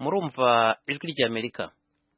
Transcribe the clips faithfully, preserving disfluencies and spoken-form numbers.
murumva ijwi ry'Amerika.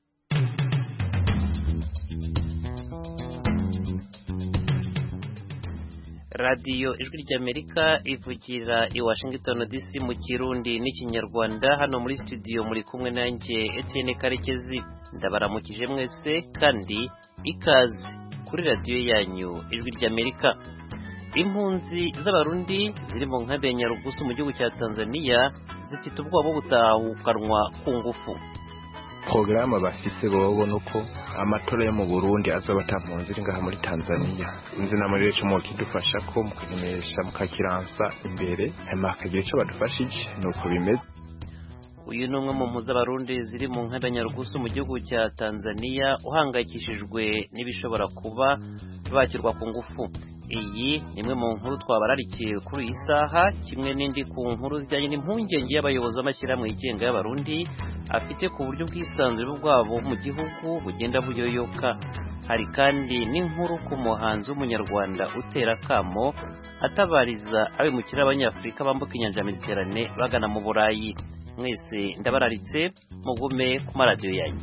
Radio ijwi ry'Amerika ivugira i Washington D C mu Kirundi n'Ikinyarwanda. Hano muri studio muri kumwe nanjye Etienne Karekezi. Ndabaramukije mwese kandi ikaze kuri radio yanyu ijwi ry'Amerika. Impunzi z'abarundi ziri mu nkambi ya Nyarugusu mu gihugu cya Tanzania zifite ubwoba butahukanwa ku ngufu. Programme bafise bobo nuko amatora yo mu Burundi azoba tampunzi ngaha muri Tanzania. Inzi na muri cyo mu kidufasha ko mu kwimenyesha mu kakiransa imbere amakagira cyo badufashije nuko bimeze. Uyu ni umwe mu mpunzi z'abarundi ziri mu nkambi ya Nyarugusu mu gihugu cya Tanzania uhangayikishijwe n'ibishobora kuba bakirwa ku ngufu. Iyi nimwe mu nkuru twabararikiye kuri iyi saha, kimwe n'indi ku nkuru zijyanye n'impungenge y'abayobozi b'amashyirahamwe yigenga y'abarundi afite ku buryo bw'isanzure bwabo mu gihugu bugenda buyoyoka. Hari kandi n'inkuru ku muhanzi w'umunyarwanda utera kamo atabariza abimukira abanyafurika bambuka inyanja Mediterane bagana mu Burayi. Mwese ndabararitse mugume ku maradiyo yanyu.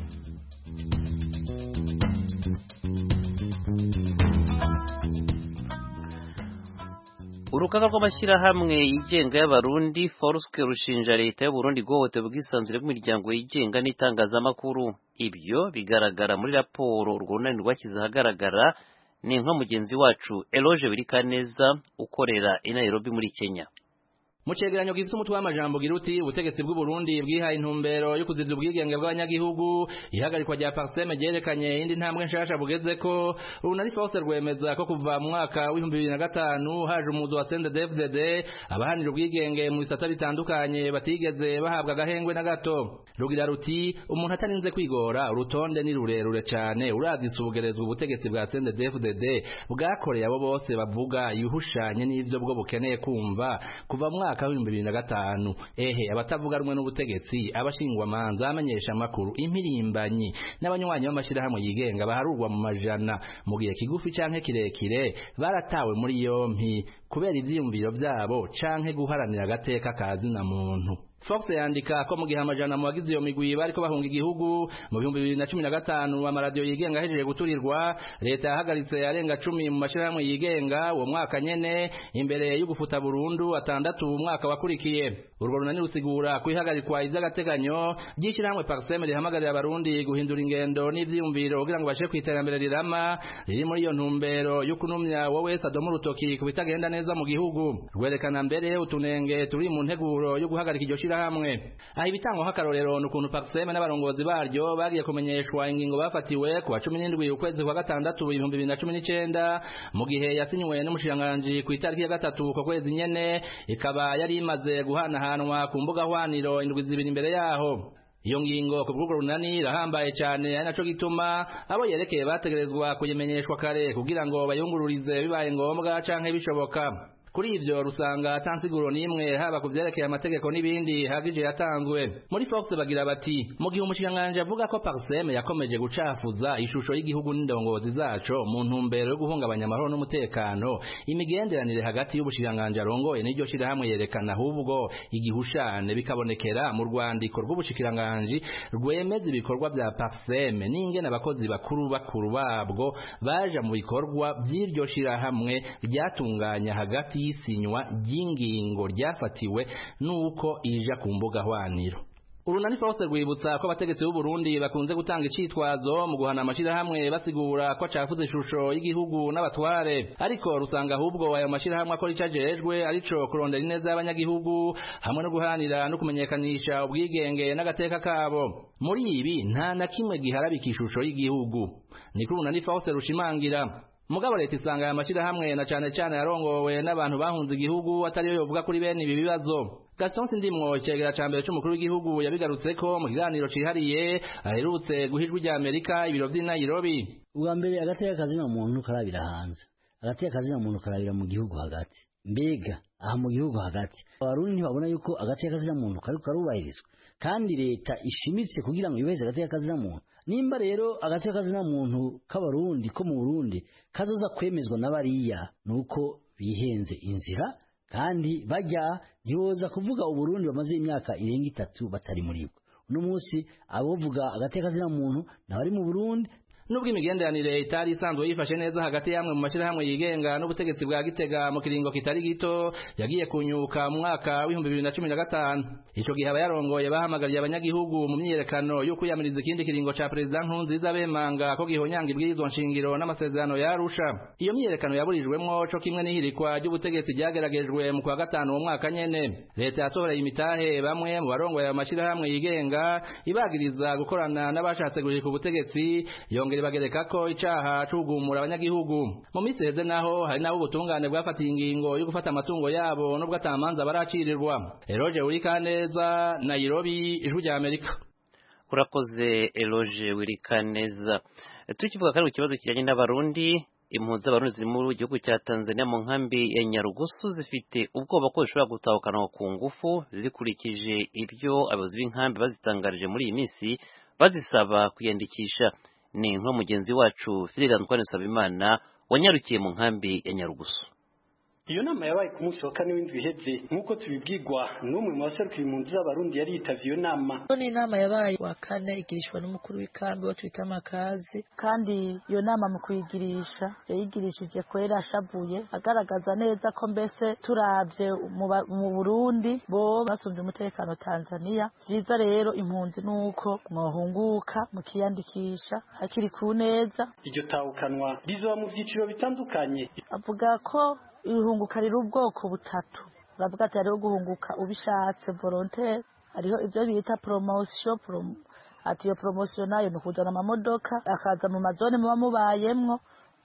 Urugaga rw'amashyirahamwe yigenga y'abarundi Forske rushinja leta y'u Burundi guhohotera ubwisanzure bw'imiryango yigenga n'itangazamakuru. Ibyo bigaragara muri raporo urwunani rwashyize ahagaragara ni nka mugenzi wacu Eloge Birikaneza ukorera i Nairobi muri Kenya. Mu cegeranyo gifite umutwe w'amajambo giruti ubutegetsi bw'u Burundi bwihaye intumbero yo kuzivya ubwigenge bw'abanyagihugu, ihagarikwa rya Parseme ryerekanye indi ntambwe nshasha bugezeko. Urunani Force rwemeza ko kuva mu mwaka w'ibihumbi bibiri na gatanu haje umuzo wa C N D D F D D abahanira ubwigenge mu bisata bitandukanye batigeze bahabwa agahengwe na gato. Rugira ruti umuntu atarinze kwigora urutonde ni rurerure cyane urazisugerezwa ubutegetsi bwa C N D D F D D bwakoreye abo bose bavuga yuhushanye n'ivyo bwo bukeneye kumva kuva mu mwaka w'ibihumbi bibiri na gatanu. Ehe abatavuga rumwe n'ubutegetsi, abashingwa manza, amenyesha makuru, impirimbanyi n'abanywanyi b'amashirahamwe yigenga baharurwa mu majana mu gihe kigufi canke kirekire baratawe muri yompi kubera ivyiyumviro vyabo canke guharanira agateka kazi na muntu. Fox yandika ko mu gihe amajana mu bagize iyo migwi bariko bahunga igihugu mu bihumbi bibiri na cumi na gatanu amaradiyo yigenga ahejeje guturirwa, leta yahagaritse arenga cumi mu mashirahamwe yigenga uwo mwaka nyene imbere yo gufuta burundu atandatu mu mwaka wakurikiye. Urwo runani rusigura kwihagarikwa iz'agateganyo ry'ishirahamwe Parseme rihamagarira abarundi guhindura ingendo n'ivyiyumviro kugira ngo bashe kwiterambere rirama riri muri iyo ntumbero yo kunumya wowe wese adomo rutoki kubitagenda neza mu gihugu. Rwerekana mbere utunenge turi mu nteguro yo guhagarika iryo hamwe. Aho ibitango h'akarorero n'ukuntu Parseme n'abarongozi baryo bagiye kumenyeshwa ingingo bafatiwe ku wa cumi n'indwi ukwezi kwa gatandatu ibihumbi bibiri na cumi n'icenda mu gihe yasinywe n'umushikiranganji ku itariki ya gatatu ko kwezi nyene, ikaba yari imaze guhanahanwa ku mbuga hwaniro indwi zibiri imbere yaho. Iyo ngingo ku bw'urwo runani irahambaye cyane, ari naco gituma abo yerekeye bategerezwa kuyimenyeshwa kare kugira ngo bayungururize bibaye ngombwa canke bishoboka. Kuri ivyo rusanga atansiguro nimwe haba kuvyerekeye amategeko n'ibindi hagije yatanzwe. Muri Fox bagira bati mu gihe umushikiranganji avuga ko Parseme yakomeje gucafuza ishusho y'igihugu n'indongozi zaco mu ntumbero yo guhungabanya amahoro n'umutekano, imigenderanire hagati y'ubushikiranganji arongoye n'iryo shirahamwe yerekana ahubwo igihushane bikabonekera mu rwandiko rw'ubushikiranganji rwemeza ibikorwa vya Parseme n'ingene abakozi bakuru bakuru babwo baja mu bikorwa vy'iryo shirahamwe ryatunganya hagati isinywa ry'ingingo ryafatiwe nuko ija ku mbuga hwaniro. Urunani Force rwibutsa ko abategetsi b'u Burundi bakunze gutanga icitwazo mu guhana amashirahamwe basigura ko acafuze ishusho y'igihugu n'abatware, ariko rusanga ahubwo ayo mashirahamwe akora icajejwe arico kurondera ineza y'abanyagihugu hamwe no guhanira no kumenyekanisha ubwigenge n'agateka kabo. Muri ibi nta na kimwe giharabika ishusho y'igihugu, niko urunani Force rushimangira. Mugabo leta isanga aya mashirahamwe na cane cane yarongowe n'abantu bahunze igihugu atari yo yovuga kuri bene ibi bibazo. Gaston Sindimwo icegera ca mbere c'umukuru w'igihugu yabigarutseko mu kiganiro cihariye aherutse guhijwa rya Amerika ibiro vy'i Nairobi. Ubwa mbere agateka kazina muntu karabira hanze, agateka kazina muntu karabira mu gihugu hagati. Mbega aha mu gihugu hagati abarundi ntibabona yuko agateka kazina muntu kariko karubahirizwa kandi leta ishimitse kugira ngo yubahirize agateka kazina muntu. Nimba rero agateka kazina muntu k'abarundi ko mu Burundi kazoza kwemezwa n'abariya nuko bihenze inzira kandi bajya ntiwoza kuvuga Uburundi bamaze imyaka irenga itatu batari muri bwo. uno munsi abovuga agateka kazina muntu nabari mu Burundi. Nubwo imigenderanire itari isanzwe yifashe neza hagati y'amwe mu mashirahamwe yigenga n'ubutegetsi bwa Gitega mu kiringo kitari gito yagiye kunyuka mu mwaka w'ibihumbi bibiri na cumi na gatanu. Ico gihe abayarongoye bahamagariye abanyagihugu mu myiyerekano yo kuyamiriza ikindi kiringo ca President Nkurunziza bemanga ko gihonyanga ibwirizwa nshingiro n'amasezerano ya Arusha. Iyo myiyerekano yaburijwemwo co kimwe n'ihirikwa ry'ubutegetsi ryageragejwe mu kwa gatanu mu mwaka nyene. Leta yasohoreye imitahe bamwe mu barongoye amashirahamwe yigenga ibagiriza gukorana n'abashatse guhirika ubutegetsi yonge bagereka ko icaha cugumura abanyagihugu. Mu minsi heze naho hari nabo ubutungane bwafatiye ingingo yo gufata amatungo yabo nubwo atamanza baracirirwa. Eloge Wirikaneza, Nairobi, Ijwi rya Amerika. Urakoze Eloge Wirikaneza. Tukivuga kandi ku kibazo kijanye n'abarundi, impunzi z'abarundi ziri mu gihugu cya Tanzania mu nkambi ya Nyarugusu zifite ubwoba ko zishobora gutahukanwa ku ngufu zikurikije ibyo abayobozi b'inkambi bazitangarije muri iyi minsi bazisaba kwiyandikisha. Ni nko mugenzi wacu Fidel Antoine Sabimana wanyarukiye mu nkambi ya Nyarugusu. Iyo nama yabaye ku munsi wa kane w'indwi iheze nk'uko tubibwirwa n'umwe mu baserukira impunzi z'abarundi yari yitavye iyo nama. Ni inama yabaye wa kane igirishwa n'umukuru w'ikambi wo twita Makazi, kandi iyo nama mu kuyigirisha yayigirishije kwera ashavuye agaragaza neza ko mbese turavye mu Burundi bo basumvye umutekano Tanzania. Vyiza rero impunzi nuko mwohunguka mukiyandikisha hakiri ku neza. Iryo tahukanwa rizoba mu vyiciro bitandukanye. Avuga ko ihunguka riri ubwoko butatu. Bavuga ati hariho guhunguka ubishatse volontaire, hariho ivyo bita promotion prom ati iyo promotion nayo ni kuzana amamodoka akaza mu mazone muba mubayemwo,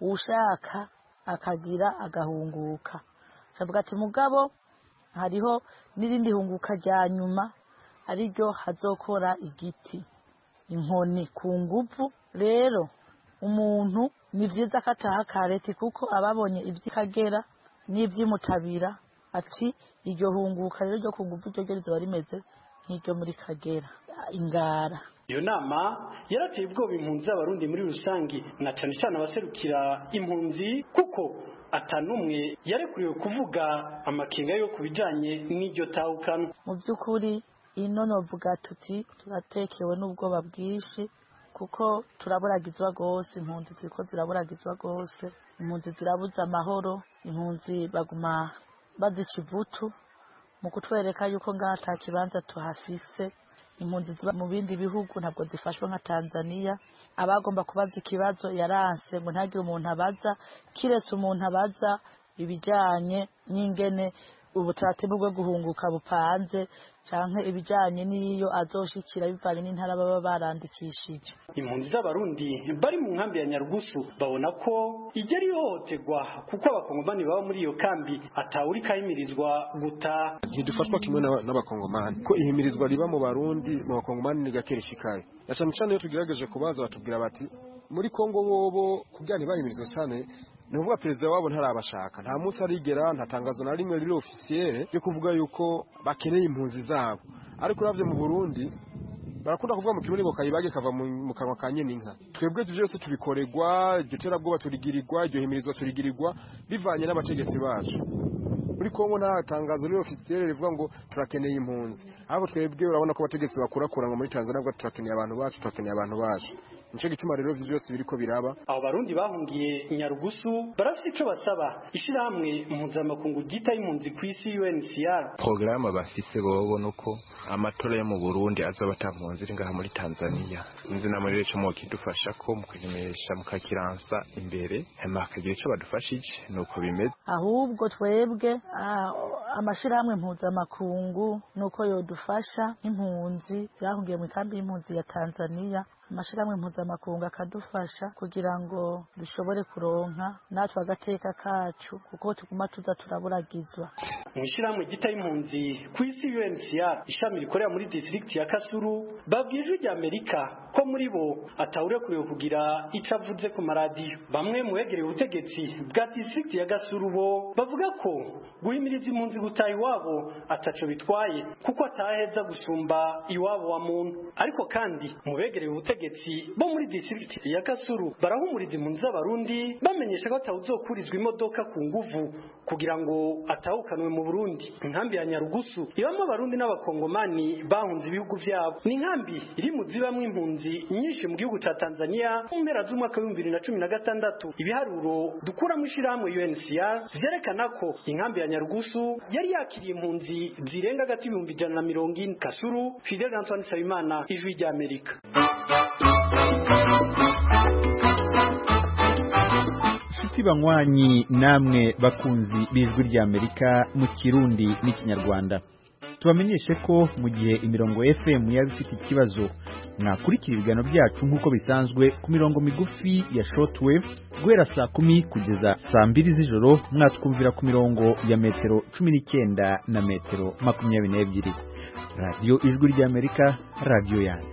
ushaka akagira agahunguka. Bavuga ati mugabo hariho n'irindi hunguka rya nyuma ariryo hazokora igiti inkoni ku nguvu. Rero umuntu ni vyiza kataha kareti kuko ababonye ivy'Ikagera n'ivy'imutabira ati iryo hunguka rero ryo ku nguvu ryo rizoba rimeze nk'iryo muri Kagera Ingara. Iyo nama yarateye ubwoba impunzi z'abarundi muri rusangi na cane cane abaserukira impunzi kuko atanumwe yarekuriwe kuvuga amakenga yo kubijanye n'iryo tahukano. Mu by'ukuri ino novuga tuti turatekewe n'ubwoba bwinshi kuko turaburagizwa gose, impunzi ziko ziraburagizwa gose, impunzi zirabuza amahoro, impunzi baguma bazica ivutu mu kutwereka yuko ngaha ata kibanza tuhafise. Impunzi ziba mu bindi bihugu ntabwo zifashwe nka Tanzania. Abagomba kubaza ikibazo yaranse ngo ntagire umuntu abaza, kiretse umuntu abaza ibijanye n'ingene ubutaratibu bwo guhunguka bupanze canke ibijanye n'iyo azoshikira bivanye n'intara baba barandikishije. Impunzi z'abarundi bari mu nkambi ya Nyarugusu babona ko igeri ihohoterwa kuko abakongomani baba muri iyo kambi atawuri kahimirizwa guta. Ntidufashwa kimwe n'abakongomani ko ihimirizwa riba mu Barundi mu bakongomani nigakereshikaye. Yacane cyane iyo tugerageje kubaza batubwira bati muri Kongo bobo kugira ntibahimirizwe cyane nuvuga perezida wabo ntarabashaka, nta munsi arigera, nta tangazo na rimwe riri officiel yo kuvuga yuko bakeneye impunzi zabo. Ariko uravye mu Burundi barakunda kuvuga mu kirundi ngo kayibage kava mu kanwa ka nyene inka. Twebwe byose tubikoregwa, iryo terabwoba turigirirwa, iryo himirizwa turigirirwa bivanye n'abategetsi bacu. Muri Kongo nta tangazo riri officiel rivuga ngo turakeneye impunzi. Ahubwo twebwe urabona ko abategetsi bakurakura ngo muri Tanzania ngo turakeneye abantu bacu, turakeneye abantu bacu. Nico gituma rero vyose biriko biraba. Abo barundi bahungiye Nyarugusu barafite ico basaba ishirahamwe mpuzamakungu ryita impunzi kw'isi U N H C R. Programme bafise bobo nuko amatora yo mu Burundi azoba atampunzi ngaha muri Tanzania. Inzi na muri cyo mu kidufasha ko mu kwimenyesha mu kakiransa imbere hama kagira ico badufashije nuko bimeze. Ahubwo twebwe amashirahamwe mpuzamakungu nuko yodufasha impunzi zahungiye mu kambi y'impunzi ya Tanzania. Amashirahamwe mpuzamakungu akadufasha kugira ngo dushobore kuronka natwe agateka kacu kuko tuguma tuza turaburagizwa. Mu ishirahamwe gita impunzi kw'isi U N H C R ishami rikorera muri district ya Kasuru babwije rya Amerika ko muri bo atawurekuriwe kugira ico avuze ku maradiyo. Bamwe mu begereye ubutegetsi bwa district ya Gasurubo bavuga ko guhimiriza impunzi gutaha iwabo ataco bitwaye kuko ataheza gusumba iwabo wa muntu. Ariko kandi mu begereye ubutegetsi bo muri district ya Gasuru barahumuriza impunzi z'abarundi bamenyesha ko atawuzokurizwa imodoka ku nguvu kugira ngo atahukanwe mu Burundi. Inkambi ya Nyarugusu ibamo abarundi n'abakongomani bahunze ibihugu vyabo. Ni inkambi iri mu zibamwe impunzi nyinshi mu gihugu ca Tanzania mu mpera z'umwaka wa bibiri na cumi na gatandatu. Ibiharuro dukura mu shirahamwe U N C R vyerekana ko inkambi ya Nyarugusu yari yakiriye impunzi zirenga gati ibihumbi ijana na mirongo ine. Kasuru, Fidel Antoine Sabimana, Ijwi rya Amerika. Shuti banywanyi namwe bakunzi b'Ijwi rya Amerika mu Kirundi n'Ikinyarwanda, tubamenyeshe ko mu gihe imirongo F M yaba ifite ikibazo mwakurikira ibiganiro byacu nk'uko bisanzwe ku mirongo migufi ya shortwave guhera saa kumi kugeza saa mbiri z'ijoro, mwatwumvira ku mirongo ya metero cumi n'icyenda na metero makumyabiri n'ebyiri. Radio Ijwi rya Amerika, radio yanyu.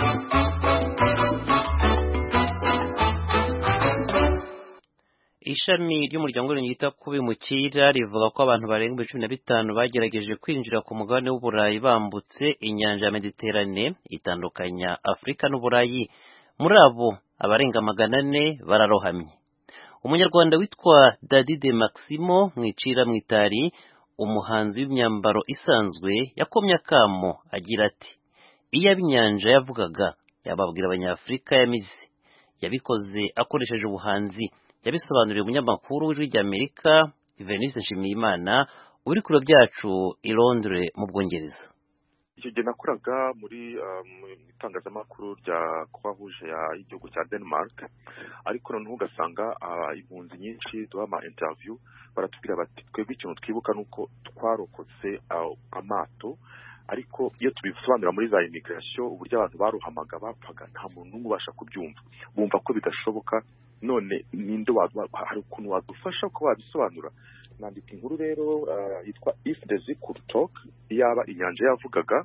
Ishami ry'umuryango w'ita kubimukira rivuga ko abantu barenga cumi na bitanu bagerageje kwinjira ku mugabane w'Uburayi bambutse inyanja ya Mediterane itandukanya Afrika n'Uburayi. Muri abo abarenga magana ane bararohamye. Umunyarwanda witwa Dadide Maximo Mwicira Mwitari, umuhanzi w'imyambaro isanzwe, yakomye akamo agira ati: iyo abinyanja yavugaga yababwira abanyafrika yamize. Yabikoze akoresheje ubuhanzi. Yabisobanuriye umunyamakuru w'Ijwi rya Amerika Venice Nshimiyimana uri kuro byacu i Londres mu Bwongereza. Icyo gihe nakoraga muri mu itangazamakuru rya Croix Rouge ya igihugu cya Denmark, ariko noneho ugasanga impunzi nyinshi duha ama interview baratubwira bati twebwe ikintu twibuka nuko twarokotse amato, ariko iyo tubisobanura muri za immigration uburyo abantu baruhamaga bapfaga nta muntu n'umwe ubasha kubyumva, bumva ko bidashoboka. None ninde hari ukuntu wadufasha ko wabisobanura? Nandika inkuru rero yitwa If the Sea Could Talk, yaba inyanja yavugaga,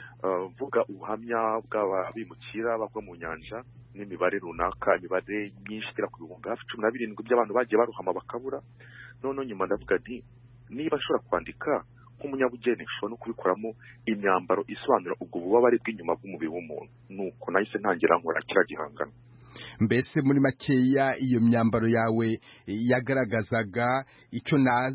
vuga ubuhamya bw'abimukira bava mu nyanja n'imibare runaka, imibare myinshi igera ku bihumbi hafi cumi na birindwi by'abantu bagiye baruhama bakabura. None nyuma ndavuga nti niba nshobora kwandika nk'umunyabugeni nshobora no kubikoramo imyambaro isobanura ubwo bubabare bw'inyuma bw'umubiri w'umuntu. Nuko nahise ntangira nkora kira gihangano. Mbese muri makeya iyo myambaro yawe yagaragazaga icyo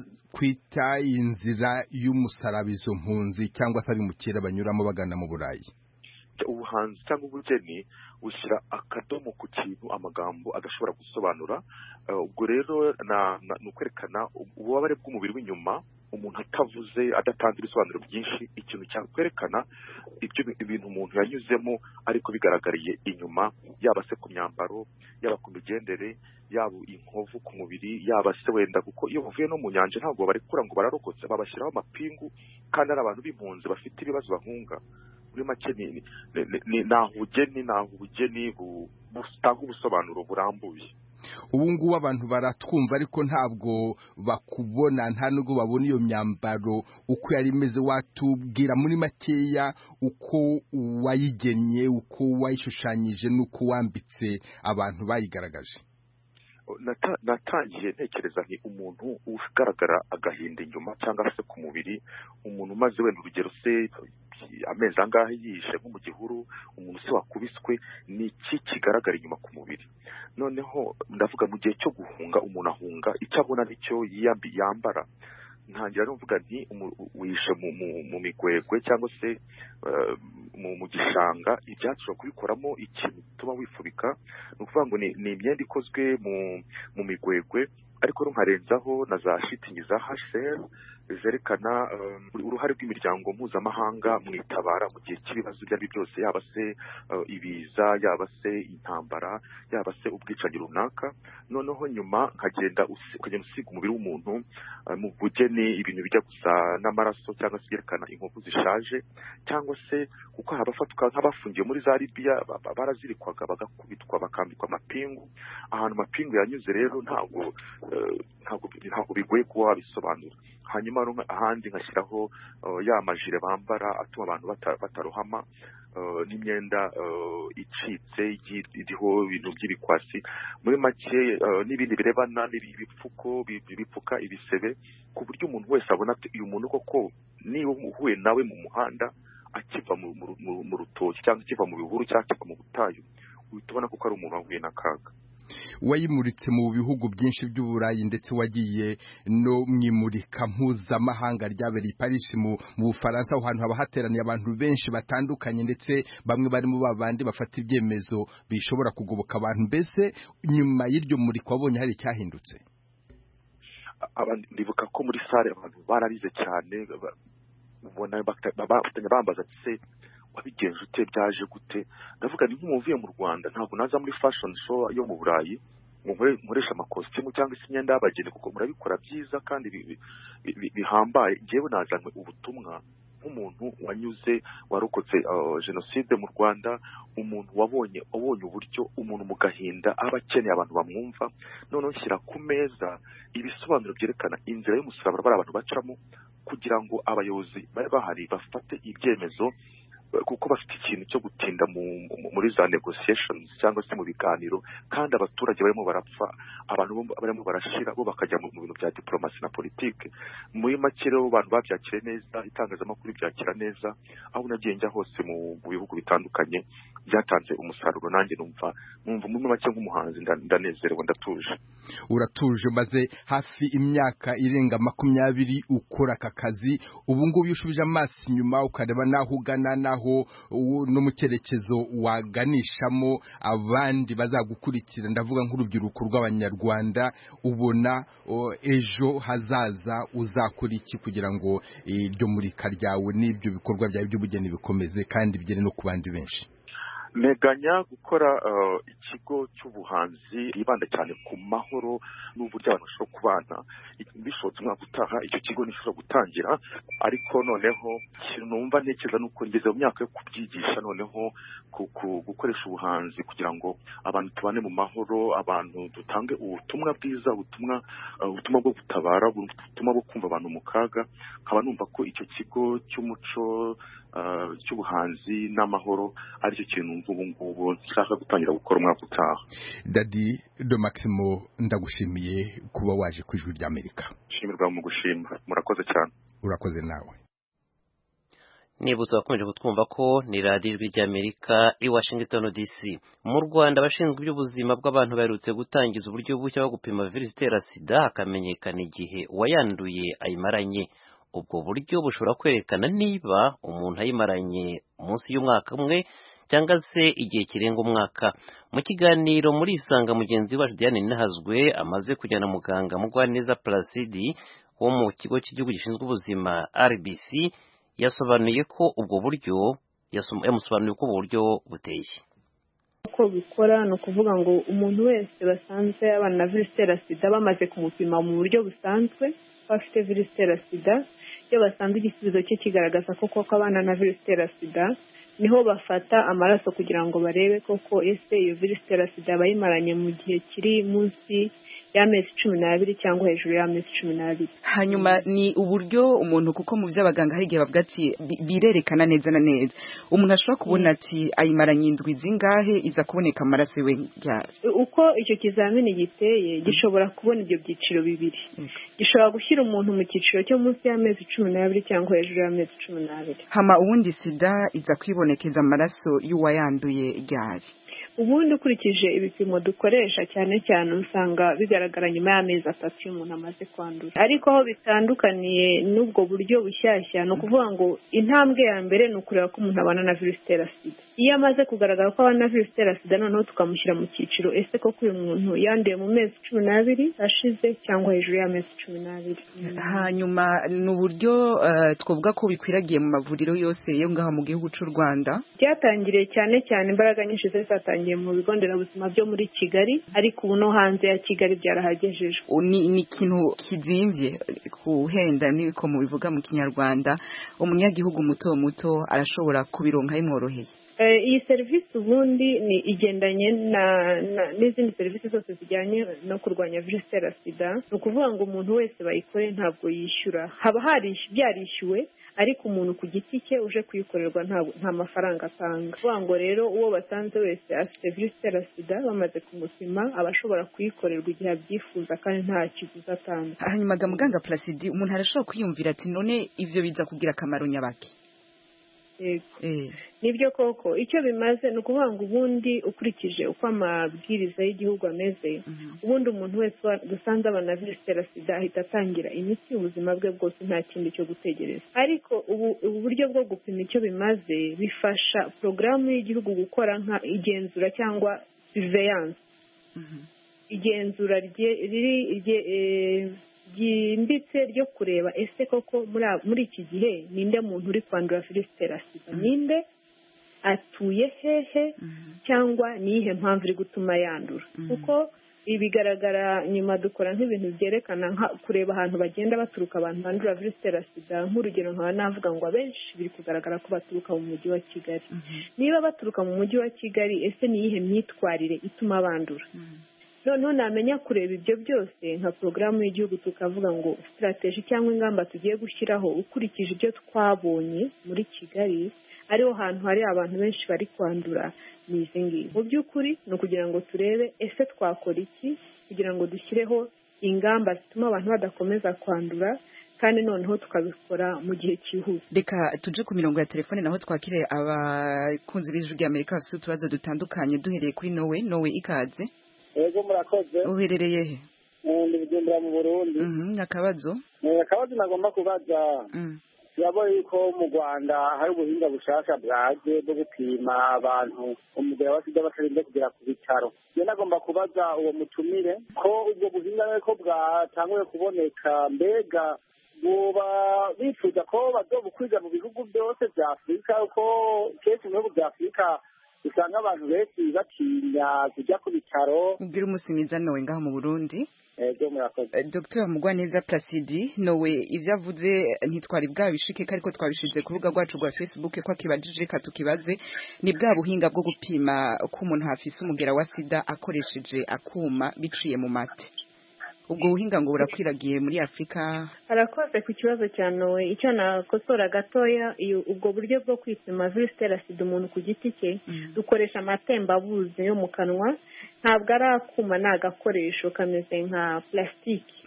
nakwita inzira y'umusarabizo mpunzi cyangwa se abimukira banyuramo bagana mu Burayi. Ubuhanzi cyangwa ubugeni ushyira akadomo ku kintu amagambo adashobora gusobanura. Ubwo rero ni ukwerekana ububabare bw'umubiri w'inyuma umuntu atavuze adatanze ibisobanuro byinshi, ikintu cyakwerekana ibyo ibintu umuntu yanyuzemo ariko bigaragariye inyuma, yaba se ku myambaro, yaba ku migendere, yaba inkovu ku mubiri, yaba se wenda kuko iyo bavuye no mu nyanja ntabwo barekura ngo bararokotse, babashyiraho amapingu kandi ari abantu b'impunzi bafite ibibazo bahunga. Muri make ni naho ubugeni naho ubugeni butanga ubusobanuro burambuye. Ubu ngubu abantu baratwumva ariko ntabwo bakubona, nta nubwo babona iyo myambaro uko yari imeze. Watubwira muri makeya uko wayigennye, uko wayishushanyije n'uko wambitse abantu bayigaragaje? Natangiye ntekereza ni umuntu ugaragara agahinda inyuma cyangwa se ku mubiri, umuntu umaze wenda urugero se amezi angahe yishe nko mu gihuru, umuntu se wakubiswe, ni iki kigaragara inyuma ku mubiri. Noneho ndavuga mu gihe cyo guhunga umuntu ahunga icyo abona nicyo yambara. Ntangira numvuga nti wishe mu migwegwe cyangwa se mu gishanga, ibyatsi kubikoramo ikintu tuba wifubika. Ni ukuvuga ngo ni imyenda ikozwe mu migwegwe, ariko nkarenzaho na za shitingi za H C R zerekana uruhare rw'imiryango mpuzamahanga mu itabara mu gihe cy'ibibazo ibyo ari byose, yaba se ibiza, yaba se intambara, yaba se ubwicanyi runaka. Noneho nyuma nkagenda ukagenda usiga umubiri w'umuntu mu bugeni ibintu bijya gusa n'amaraso cyangwa se yerekana inkovu zishaje, cyangwa se kuko abafatwa nk'abafungiye muri za Libya barazirikwaga bagakubitwa bakambikwa amapingu. Ahantu amapingu yanyuze rero ntabwo ntabwo ntabwo bigoye kuba wabisobanura. Hanyuma hanyuma ahandi ngashyiraho ya majire bambara atuma abantu batarohama n'imyenda icitse iriho ibintu by'ibikwasi muri make n'ibindi birebana n'ibipfuko bipfuka ibisebe ku buryo umuntu wese abona ati uyu muntu koko niba uhuye nawe mu muhanda akiva mu rutoki cyangwa akiva mu bihuru cyangwa akiva mu butayu uhita ubona ko ari umuntu wahuye n'akaga. Wayimuritse mu bihugu byinshi by'uburayi ndetse wagiye no mwimurika mpuzamahanga ryabereye i Paris mu Bufaransa, aho hantu haba hateraniye abantu benshi batandukanye ndetse bamwe barimo babandi bafata ibyemezo bishobora kugoboka abantu. Mbese nyuma y'iryo murika wabonye hari icyahindutse? Ndibuka ko muri sare abantu bararize cyane, ubona bafatanya bambaza se wabigenje ute byaje gute. Ndavuga ni nk'umuvuye mu Rwanda ntabwo naza muri fashion show yo mu Burayi nkoresha amakositimu cyangwa se imyenda y'abageni kuko murabikora byiza kandi bihambaye. Ngewe nazanywe ubutumwa nk'umuntu wanyuze warokotse jenoside mu Rwanda, umuntu wabonye abonye uburyo umuntu mu gahinda aba akeneye abantu bamwumva, noneho nshyira ku meza ibisobanuro byerekana inzira y'umusaraba bari abantu bacamo kugira ngo abayobozi bari bahari bafate ibyemezo, kuko bafite ikintu cyo gutinda muri za negotiations cyangwa se mu biganiro, kandi abaturage barimo barapfa, abantu barimo barashira bo bakajya mu bintu bya diplomasi na politike. Muri make rero abantu babyakire neza, itangazamakuru byakira neza, aho nagiye njya hose mu bihugu bitandukanye byatanze umusaruro. Nanjye numva numva muri make nk'umuhanzi ndanezerewe, ndatuje. Uratuje, maze hafi imyaka irenga makumyabiri ukora aka kazi. Ubu ngubu ushubije amaso inyuma ukareba naho ugana naho no mu cyerekezo waganishamo abandi bazagukurikira, ndavuga nk'urubyiruko rw'Abanyarwanda, ubona ejo hazaza uzakora iki kugira ngo iryo murika ryawe n'ibyo bikorwa byawe by'ubugeni bikomeze kandi bigere no ku bandi benshi? Meganya gukora ikigo cy'ubuhanzi ribanda cyane ku mahoro n'uburyo abantu bashobora kubana. Bishobotse umwaka utaha icyo kigo nishobora gutangira, ariko noneho numva ntekereza nuko ngeze mu myaka yo kubyigisha, noneho gukoresha ubuhanzi kugira ngo abantu tubane mu mahoro, abantu dutange ubutumwa bwiza, ubutumwa ubutumwa bwo gutabara, ubutumwa bwo kumva abantu mu kaga. Nkaba numva ko icyo kigo cy'umuco cy'ubuhanzi n'amahoro aricyo kintu ubu ngubu nshaka gutangira gukora umwaka utaha. Dadi do Maximo, ndagushimiye kuba waje ku Ijwi ry'Amerika. Shimirwa mu gushima, murakoze cyane. Urakoze nawe. Nibuza bakomeje kutwumva ko ni radiyo Ijwi ry'Amerika i Washington D C. Mu Rwanda abashinzwe iby'ubuzima bw'abantu baherutse gutangiza uburyo bushya bwo gupima virusi itera sida hakamenyekana igihe uwayanduye ayimaranye. Ubwo buryo bushobora kwerekana niba umuntu ayimaranye munsi y'umwaka umwe cyangwa se igihe kirenga umwaka. Mu kiganiro muri Isanga, mugenzi wacu Diane Ninahazwe amaze kujyana muganga Mugwaneza Placide wo mu kigo cy'igihugu gishinzwe ubuzima R B C, yasobanuye ko ubwo buryo yamusobanuye ko ubwo buryo buteye. Uko bikora ni ukuvuga ngo umuntu wese basanzwe abana na virusi itera sida bamaze kumupima mu buryo busanzwe bafite virusi itera sida, iyo basanze igisubizo cye kigaragaza ko koko abana na virusi itera sida, niho bafata amaraso kugira ngo barebe koko ese iyo virusi itera sida bayimaranye mu gihe kiri munsi y'amezi cumi n'abiri cyangwa hejuru y'amezi cumi n'abiri. Hanyuma ni uburyo umuntu, kuko mu by'abaganga hari igihe bavuga ati birerekana neza na neza, umuntu ashobora kubona ati ayimaranye indwi zingahe iza kuboneka amaraso we ryari. Uko icyo kizamini giteye gishobora kubona ibyo byiciro bibiri. Gishobora gushyira umuntu mu cyiciro cyo munsi y'amezi cumi n'abiri cyangwa hejuru y'amezi cumi n'abiri. Hama ubundi sida iza kwibonekeza amaraso y'uwayanduye ryari. Ubundi ukurikije ibipimo dukoresha cyane cyane usanga bigaragara nyuma y'amezi atatu y'umuntu amaze kwandura. Ariko aho bitandukaniye n'ubwo buryo bushyashya, ni ukuvuga ngo intambwe ya mbere ni ukureba ko umuntu abana na virusi itera sida. Iyo amaze kugaragara ko abana na virusi itera sida, noneho tukamushyira mu cyiciro ese koko uyu muntu yanduye mu mezi cumi n'abiri ashize cyangwa hejuru y'amezi cumi n'abiri. Hanyuma ni uburyo twavuga ko bikwiragiye mu mavuriro yose yo ngaha mu gihugu cy'u Rwanda. Byatangiriye cyane cyane, imbaraga nyinshi zatangiye mu bigo nderabuzima byo muri Kigali, ariko ubu no hanze ya Kigali byarahagejejwe. Ni ikintu kizimvye kuhenda niko mu bivuga mu Kinyarwanda, umunyagihugu muto muto arashobora kubironka imworoheye. iyi serivisi ubundi ni igendanye n'izindi serivisi zose zijyanye no kurwanya virusi itera sida. Ni ukuvuga ngo umuntu wese bayikore ntabwo yishyura, haba byarishyuwe ariko umuntu ku giti cye uje kuyikorerwa nta mafaranga atanga. Kuvuga ngo rero uwo basanze wese afite virusi itera sida bamaze kumupima aba ashobora kuyikorerwa igihe abyifuza kandi nta kiguzi atanga. Hanyuma muganga Placide, umuntu arashobora kwiyumvira ati none ivyo biza kugira akamaro nyabaki? Yego nibyo koko icyo bimaze ni ukuvuga ngo ubundi ukurikije uko amabwiriza y'igihugu ameze, ubundi umuntu wese dusanze abana virusi itera sida ahita atangira imiti ubuzima bwe bwose nta kindi cyo gutegereza. Ariko ubu buryo bwo gupima icyo bimaze bifasha porogaramu y'igihugu gukora nka igenzura cyangwa surveillance, igenzura riri ryimbitse ryo kureba ese koko muri iki gihe ninde muntu uri kwandura virusi itera sida, ninde atuye hehe cyangwa niyihe mpamvu iri gutuma yandura. Kuko ibigaragara nyuma dukora nk'ibintu byerekana nka kureba ahantu bagenda baturuka abantu bandura virusi itera sida. Nk'urugero nkaba navuga ngo abenshi biri kugaragara ko baturuka mu mujyi wa Kigali. Niba baturuka mu mujyi wa Kigali, ese niyihe myitwarire ituma bandura? Noneho namenya kureba ibyo byose nka porogaramu y'igihugu tukavuga ngo sitarateji cyangwa ingamba tugiye gushyiraho ukurikije ibyo twabonye muri Kigali ariho hantu hari abantu benshi bari kwandura ni izi ngizi. Mu by'ukuri ni ukugira ngo turebe ese twakora iki kugira ngo dushyireho ingamba zituma abantu badakomeza kwandura kandi noneho tukabikora mu gihe cyihuse. Reka tuje ku mirongo ya telefone naho twakire abakunzi b'ijwi ry'Amerika bafite utubazo dutandukanye duhereye kuri Nowe. Nowe ikaze. Ego murakoze. Uherereye he? Ndi Bujumbura mu Burundi. Mhm, akabazo. Eh akabazo nagomba kubaza. Mhm. Yaboye ko mu Rwanda hari ubuhinga bushasha bwaje bwo gupima abantu umugera wa sida batarinze kugera ku bitaro. Ye nagomba kubaza uwo mutumire ko ubwo buhinga ko bwatanguye kuboneka, mbega buba bifuza ko bazobukwiza mu bihugu byose bya Afrika, uko kenshi mu bihugu bya Afrika usanga abantu benshi batinya kujya ku bitaro. Ubwira umusinyiza Nowe ngaho mu Burundi. Ego murakoze. Docteur Mugwaneza Placide, Nowe ivyo avuze ntitwari bwabishike ariko twabishize ku rubuga rwacu rwa Facebook ko akibajije katukibaze ni bwa buhinga bwo gupima ko umuntu hafise umugera wa sida akoresheje akuma biciye mu mate. Ubwo buhinga ngo burakwiragiye muri Afrika. Arakoze ku kibazo cya Nowe. Icyo nakosora gatoya, ubwo buryo bwo kwipima virusi itera sida umuntu ku giti cye dukoresha amatembabuzi yo mu kanwa, ntabwo ari akuma, ni agakoresho kameze nka plastique.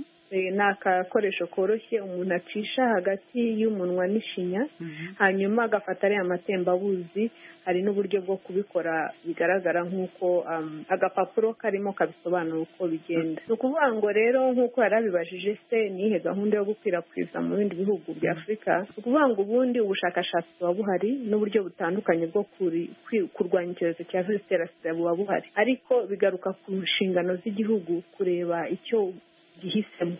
Ni akakoresho koroshye umuntu acisha hagati y'umunwa n'ishinya, hanyuma agafata ariya matembabuzi. Hari n'uburyo bwo kubikora bigaragara nk'uko agapapuro karimo kabisobanura uko bigenda. Ni ukuvuga ngo rero nk'uko yarabibajije se nihe gahunda yo gukwirakwiza mu bindi bihugu bya Afurika. Ni ukuvuga ngo ubundi ubushakashatsi buba buhari n'uburyo butandukanye bwo kurwanya icyorezo cya virusi itera sida buba buhari, ariko bigaruka ku nshingano z'igihugu kureba icyo gihisemo.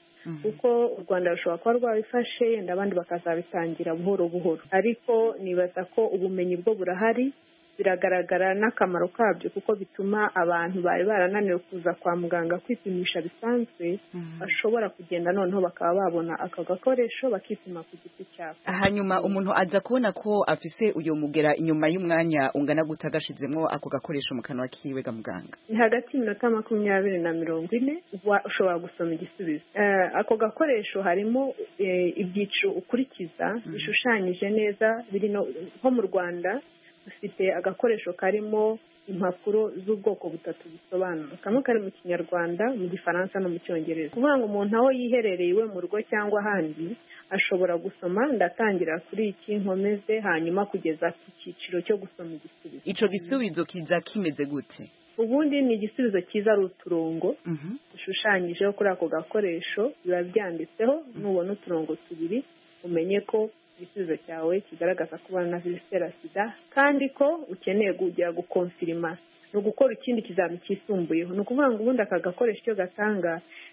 Kuko u Rwanda rushobora kuba rwabifashe yenda abandi bakazabitangira buhoro buhoro, ariko nibaza ko ubumenyi bwo burahari, biragaragara n'akamaro kabyo kuko bituma abantu bari barananiwe kuza kwa muganga kwipimisha bisanzwe bashobora kugenda noneho bakaba babona aka gakoresho bakipima ku giti cyabo. Hanyuma umuntu aza kubona ko afise uyo mugera inyuma y'umwanya ungana gutagashizemo ako gakoresho mu kanwa kiwe ga muganga. Ni hagati y'iminota makumyabiri na mirongo ine ushobora gusoma igisubizo. Uh, ako gakoresho harimo uh, ibyiciro ukurikiza bishushanyije neza biri no nko mu Rwanda. Dufite agakoresho karimo impapuro z'ubwoko butatu bisobanura, kamwe kari mu Kinyarwanda, mu Gifaransa no mu Cyongereza. Kuvuga ngo umuntu aho yiherereye iwe mu rugo cyangwa ahandi ashobora gusoma, ndatangira kuri iki nkomeze hanyuma kugeza ku cyiciro cyo gusoma igisubizo. Ico gisubizo kiza kimeze gute? Ubundi ni igisubizo kiza ari uturongo dushushanyijeho kuri ako gakoresho, biba byanditseho, nubona uturongo tubiri umenye ko igisubizo cyawe kigaragaza ko ubana na virusi itera sida kandi ko ukeneye kujya gukonfirima no gukora ikindi kizami cyisumbuyeho. Ni ukuvuga ngo ubundi aka gakoresho cyo gatanga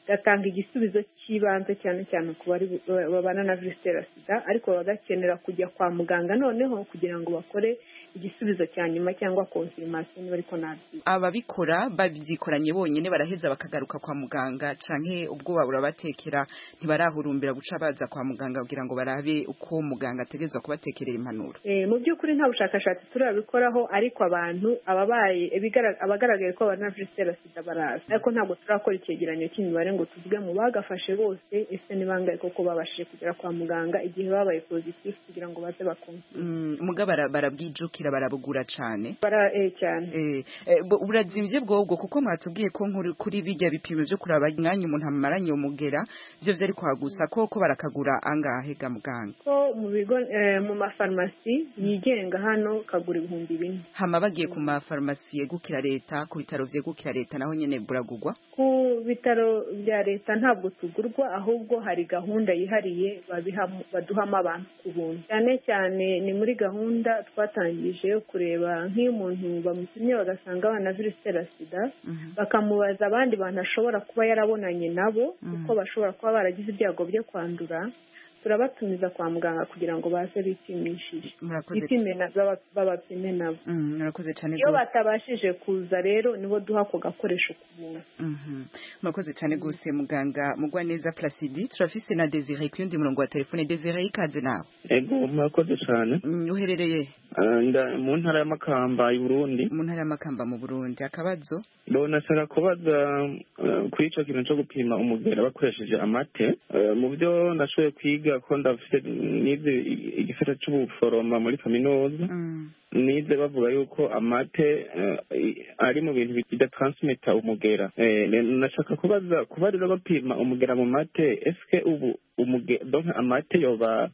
gatanga igisubizo cy'ibanze cyane cyane ku bari babana na virusi itera sida ariko bagakenera kujya kwa muganga noneho kugira ngo bakore igisubizo cya nyuma cyangwa confirmation niba ariko nabyo ababikora babyikoranye bonyine baraheza bakagaruka kwa muganga canke ubwo babura batekera ntibarahurumbira guca baza kwa muganga kugira ngo barabe uko muganga ategezwa kubatekerera impanuro. Eh mu by'ukuri nta bushakashatsi turabikoraho ariko abantu ababaye abagaragaye ko bana virusi itera sida baraza ariko ntabwo turakora icyegeranyo cy'imibare ngo tuvuge mu bagafashe bose ese ni bangahe koko babashije kugera kwa muganga igihe babaye positive kugira ngo baze bakumva. Mm, mugabara barabwijukira barabugura cyane. Bara eh cyane. Eh, eh urazimvye bwobwo kuko mwatubwiye ko kuri bijya bipimo byo kuraba mwanya umuntu amaranye umugera byo vyari kwagusa koko barakagura angahe ga muganga. Ko mu bigo eh, mu mafarmasi yigenga hano kagura ibihumbi bine. Hama bagiye ku mafarmasi yegukira leta ku bitaro vyegukira leta naho nyene buragurwa. Ku bitaro bya leta ntabwo tugurwa ahubwo hari gahunda yihariye baduhamo abantu ku buntu cyane cyane ni muri gahunda twatangije yo kureba nk'iyo umuntu bamutumye bagasanga abana virusi itera sida bakamubaza abandi bantu ashobora kuba yarabonanye nabo kuko bashobora kuba baragize ibyago byo kwandura turabatumiza kwa muganga kugira ngo baze bipimishije bipime babapime nabo murakoze cyane iyo batabashije kuza rero nibo duha ako gakoresho ku buntu. Murakoze cyane gose muganga mugwa neza Placide turafise na Desire ku yundi murongo wa telefone. Desire ikaze nawe. Ego murakoze cyane. Uherereye nda mu ntara ya Makamba y'u Burundi. Mu ntara ya Makamba mu Burundi akabazo Dona sara kubaza kuri ico kintu cyo gupima umugera bakoresheje amate mu byo nashoboye kwiga ko ndafite nize igisata cy'ubuforoma muri kaminuza nize bavuga yuko amate ari mu bintu bidatransmita umugera. Nashaka kubaza kubarira bapima umugera mu mate eske ubu umugera donc amate yoba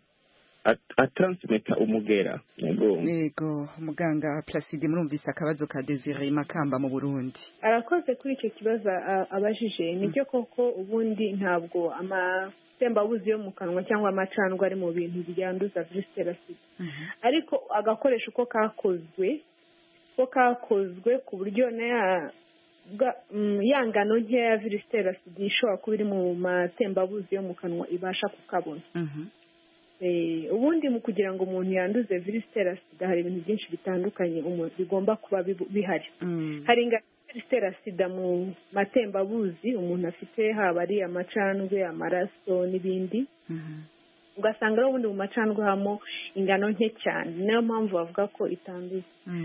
atransmita umugera. Yego yego muganga Placide murumvise akabazo ka Desire Makamba mu Burundi. Arakoze kuri icyo kibazo abajije nibyo koko ubundi ntabwo ama tembabuzi yo mu kanwa cyangwa amacandwa ari mu bintu byanduza virusi itera sida ariko agakoresho ko kakozwe ko kakozwe ku buryo na yangano nke ya virusi itera sida ishobora kuba iri mu matembabuzi yo mu kanwa ibasha kukabona. Ubundi mu kugira ngo umuntu yanduze virusi itera sida hari ibintu byinshi bitandukanye bigomba kuba bihari. Hari ingano itera sida mu matembabuzi umuntu afite haba ari amacandwe amaraso n'ibindi ugasanga rero ubundi mu macandwe hamo ingano nke cyane niyo mpamvu bavuga ko itanduye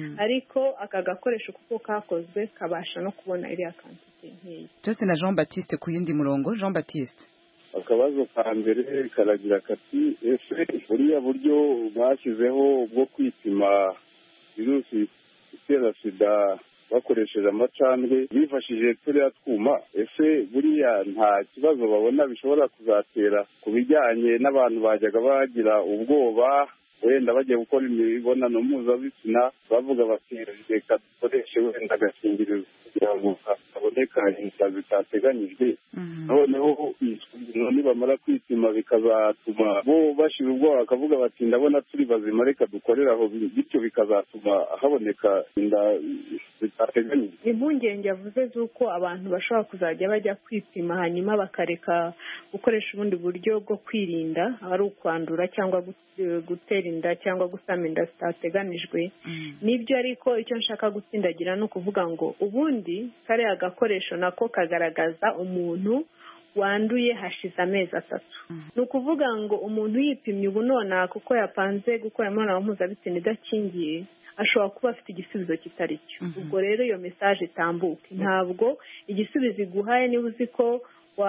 ariko aka gakoresho kuko kakozwe kabasha no kubona iriya kantite nkeya. Jose na Jean Baptiste ku yindi murongo. Jean Baptiste akabazo ka mbere karagira kati ese buriya buryo bashyizeho bwo kwipima virusi itera sida bakoresheje amacandwe bifashishije turiya twuma ese buriya nta kibazo babona bishobora kuzatera ku bijyanye n'abantu bajyaga bagira ubwoba wenda bagiye gukora imibonano mpuzabitsina bavuga bati reka dukoreshe wenda agakingirizo kugira ngo haboneka inzira zitateganyijwe noneho nibamara kwipima bikazatuma bo bashira ubwoba bakavuga bati ndabona turi bazima reka dukorera aho bityo bikazatuma haboneka inda zitateganyijwe. Impungenge yavuze z'uko abantu bashobora kuzajya bajya kwipima hanyuma bakareka gukoresha ubundi buryo bwo kwirinda ari ukwandura cyangwa gutera inda cyangwa gusama inda zitateganijwe nibyo ariko icyo nshaka gutsindagira no kuvuga ngo ubundi kariya gakoresho nako kagaragaza umuntu wanduye hashize amezi atatu. Ni ukuvuga ngo umuntu yipimye ubu none kuko yapanze gukora imibonano mpuzabitsina idakingiye ashobora kuba afite igisubizo kitari cyo. Ubwo rero iyo message itambuke ntabwo igisubizo iguhaye niba uzi ko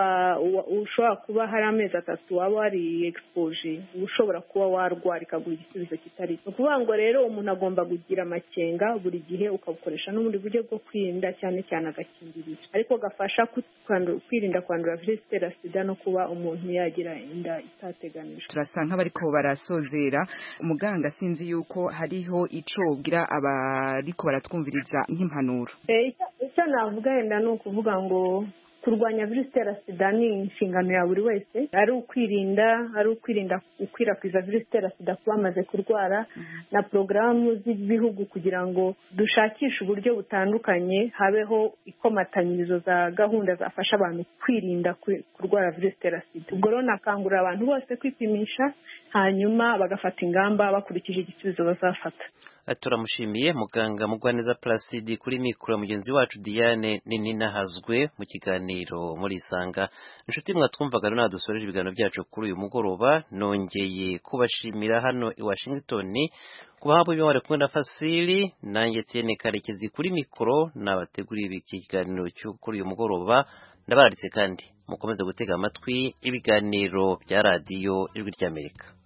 ushobora kuba hari amezi atatu waba wari exposure ushobora kuba warwara ikaguha igisubizo kitari. Ni ukuvuga ngo rero umuntu agomba kugira amakenga buri gihe ukabukoresha n'ubundi buryo bwo kwirinda cyane cyane agakingirizo ariko gafasha kwirinda kwandura virusi itera sida no kuba umuntu yagira inda itateganijwe. Turasa nk'abariko barasozera umuganga sinzi yuko hariho ico ubwira abariko baratwumviriza nk'impanuro. Eh icyo navuga yenda no kuvuga ngo kurwanya virusi itera sida ni inshingano ya buri wese, ari ukwirinda ari ukwirinda gukwirakwiza virusi itera sida ku bamaze kurwara, na porogaramu z'ibihugu kugira ngo dushakishe uburyo butandukanye habeho ikomatanyirizo za gahunda zafasha abantu kwirinda kurwara virusi itera sida. ubwo rero nakangurira abantu bose kwipimisha hanyuma bagafata ingamba bakurikije igisubizo bazafata. Turamushimiye muganga Mugwaneza Placide kuri mikoro mugenzi wacu Diane Nininahazwe mu kiganiro muri Isanga. Inshuti mwatwumvaga rero nadusoreje ibiganiro byacu kuri uyu mugoroba, nongeye kubashimira hano i Washington kubahabwa ibyo kumwe na Fasili, nanjye Tiene Karekezi kuri mikoro nabateguriye iki kiganiro cyo kuri uyu mugoroba. Ndabaritse kandi mukomeze gutega amatwi ibiganiro bya radio Ijwi ry'Amerika.